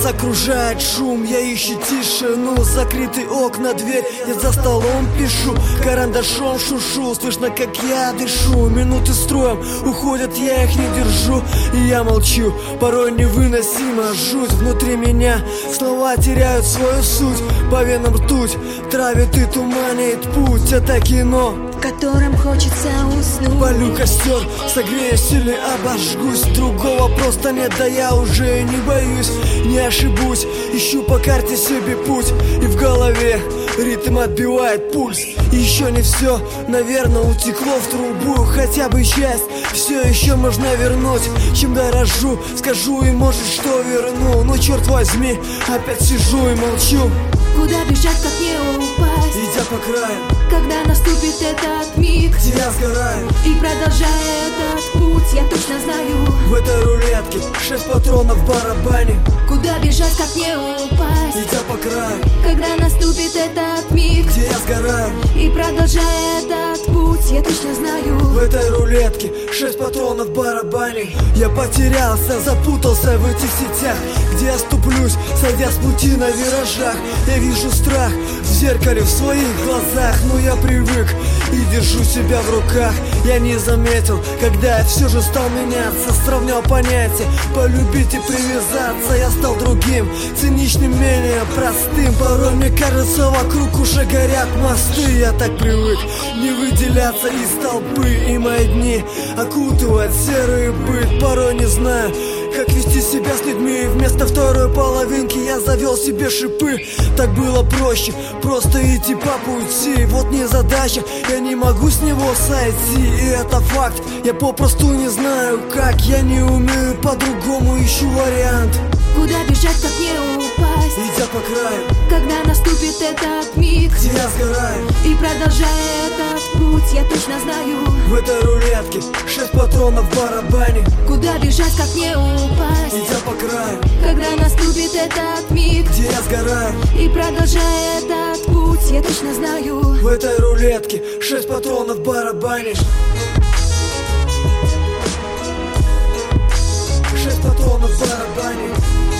окружает шум, я ищу тишину. Закрытые окна, дверь, я за столом пишу, карандашом шушу. Слышно, как я дышу, минуты строем уходят, я их не держу. И я молчу, порой невыносимо жуть. Внутри меня слова теряют свою суть. По венам ртуть травит и туманит путь. Это кино, в котором хочется уснуть. полю костер, согреюсь или обожгусь. Другого просто нет, да я уже не боюсь. Не ошибусь, ищу по карте себе путь. И в голове ритм отбивает пульс. И еще не все, наверное, утекло в трубу. Хотя бы часть, все еще можно вернуть. Чем дорожу, скажу и может что верну. Но черт возьми, опять сижу и молчу. Куда бежать, как не упасть, идя по краю, когда наступит этот миг, где я сгораю. и продолжая этот путь, я точно знаю, В этой рулетке 6 патронов в барабане. куда бежать, как не упасть, Идя по краю, когда наступит этот миг, где я сгораю. и продолжая этот путь, я точно знаю, В этой рулетке 6 патронов в барабане. Я потерялся, запутался в этих сетях, где я ступлюсь, сойдя с пути на виражах. Я вижу страх в зеркале в своих глазах, но я привык и держу себя в руках. Я не заметил, когда я все же стал меняться. Сравнял понятия, полюбить и привязаться. Я стал другим, циничным, менее простым. Порой мне кажется, вокруг уже горят мосты. Я так привык не выделяться из толпы, и мои дни окутывает серый быт. Порой не знаю, как вести себя с людьми. Вместо второй половинки я завел себе шипы. Так было проще, просто идти по пути. Вот не задача, я не могу с него сойти. И это факт, я попросту не знаю как. Я не умею, по-другому ищу вариант. куда бежать, как не упасть, Идя по краю, когда наступит этот миг, где я сгораю. и продолжая этот путь, я точно знаю, В этой рулетке 6 патронов в барабане. куда бежать, как не упасть, Идя по краю, когда наступит этот миг, где я сгораю. и продолжая этот путь, я точно знаю, В этой рулетке 6 патронов в барабане. 6 патронов в барабане.